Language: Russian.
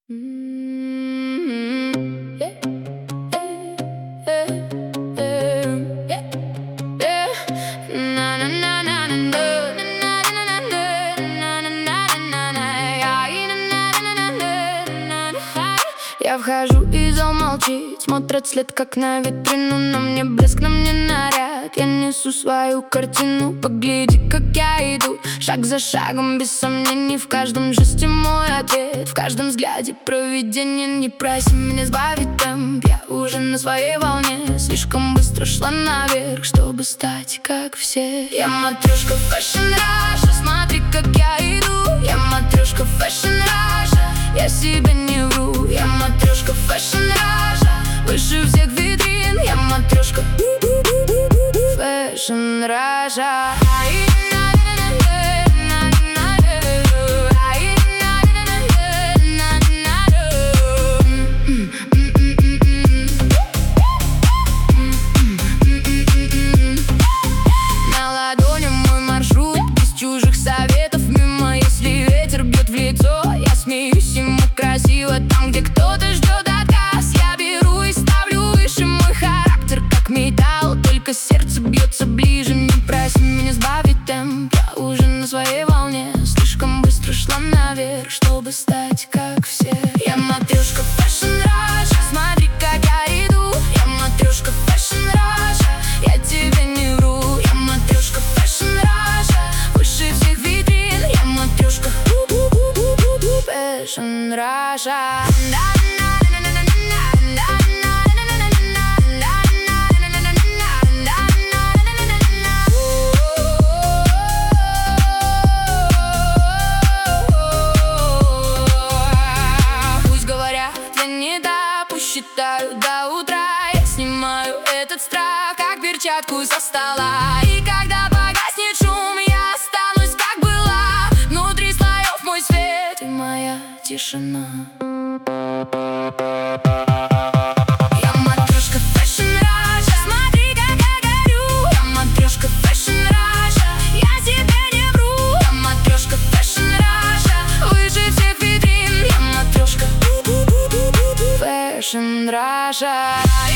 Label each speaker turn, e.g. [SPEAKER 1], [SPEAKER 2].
[SPEAKER 1] Я вхожу, и зал молчит, смотрят след, как на витрину. На мне блеск, на мне наряд, я несу свою картину. Погляди, как я иду, шаг за шагом, без сомнений. В каждом жесте мой ответ, в каждом взгляде провидение. Не проси меня сбавить темп, я уже на своей волне. Слишком быстро шла наверх, чтобы стать как все. Я матрешка Fashion Russia, смотри, как я иду. Я матрешка Fashion Russia, я себе не вру. Я матрешка Fashion Russia, выше всех витрин. Я матрешка Fashion Russia. На ладони мой маршрут, без чужих советов мимо. Если ветер бьет в лицо, я смеюсь ему красиво. Там, где кто-то ждет отказ, я беру и ставлю выше. Мой характер как металл, только сердце бьется ближе. Не проси меня сбавить темп, я уже на своей волне. Слишком быстро шла наверх, чтобы стать как все. Я матрешка Fashion Russia, смотри, как я иду. Я матрешка Fashion Russia, я тебе не вру. Я матрешка Fashion Russia, выше всех витрин. Я матрешка Fashion Russia. Пусть говорят, я не та, пусть считаю до утра. Я снимаю этот страх, как перчатку со стола. И когда погаснет шум, я останусь, как была. Внутри слоев мой свет и моя тишина. Я матрешка Fashion Russia, смотри, как я горю. Я матрешка Fashion Russia, я тебе не вру. Я матрешка Fashion Russia, выше всех витрин. Я матрешка Fashion Russia.